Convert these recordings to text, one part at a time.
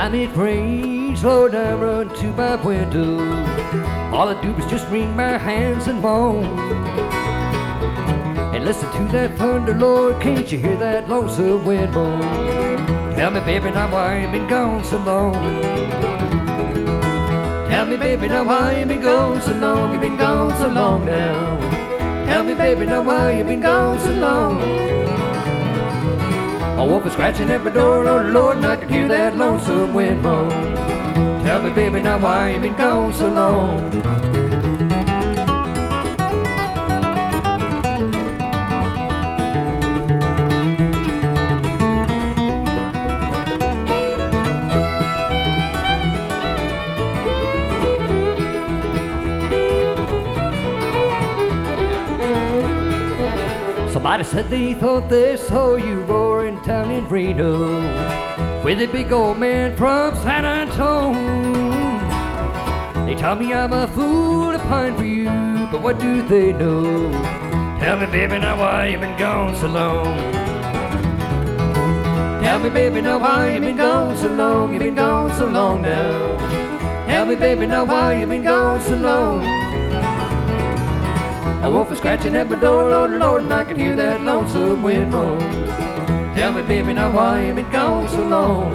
time it rains, Lord, I run to my window. All I do is just wring my hands and moan and listen to that thunder, Lord. Can't you hear that lonesome wind moan? Tell me, baby, now why you been gone so long? Tell me, baby, now why you been gone so long? You been gone so long now. Tell me, baby, now why you been gone so long? A wolf is scratching at my door, Lord, Lord, and I can hear that lonesome wind moan. Tell me, baby, now why you been gone so long? Somebody said they thought they saw you roaring down in Reno with a big old man from San Antonio. They tell me I'm a fool to pine for you, but what do they know? Tell me, baby, now why you been gone so long? Tell me, baby, now why you been gone so long? You been gone so long now. Tell me, baby, now why you been gone so long? A wolf is scratching at my door, Lord, Lord, and I can hear that lonesome wind moan. Tell me, baby, now why you been gone so long?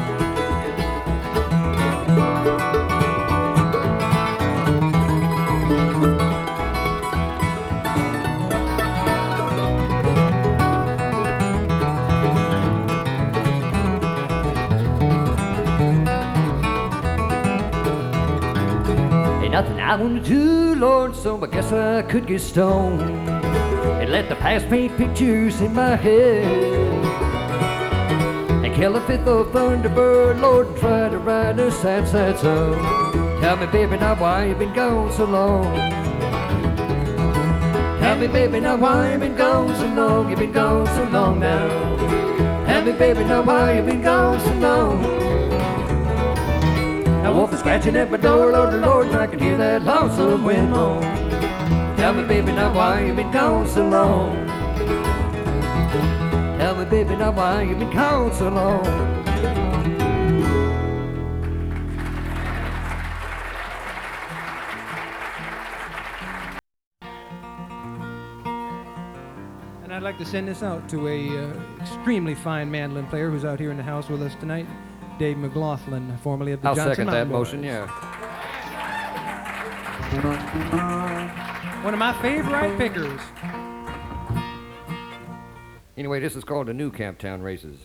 Ain't nothing I wanna do, Lord, so I guess I could get stoned and let the past paint pictures in my head and kill a fifth of Thunderbird, Lord, and try to write a sad, sad song. Tell me, baby, now why you been gone so long? Tell me, baby, now why you been gone so long? You been gone so long now. Tell me, baby, now why you been gone so long? A wolf is scratching at my door, Lord, Lord, and I can hear that lonesome wind moan. Tell me, baby, now why you been gone so long? Tell me, baby, now why you been gone so long? And I'd like to send this out to a extremely fine mandolin player who's out here in the house with us tonight, Dave McLaughlin, formerly of the I'll Johnson second that Mountain motion, Boys. yeah. One of my favorite pickers. Anyway, this is called the New Camptown Races.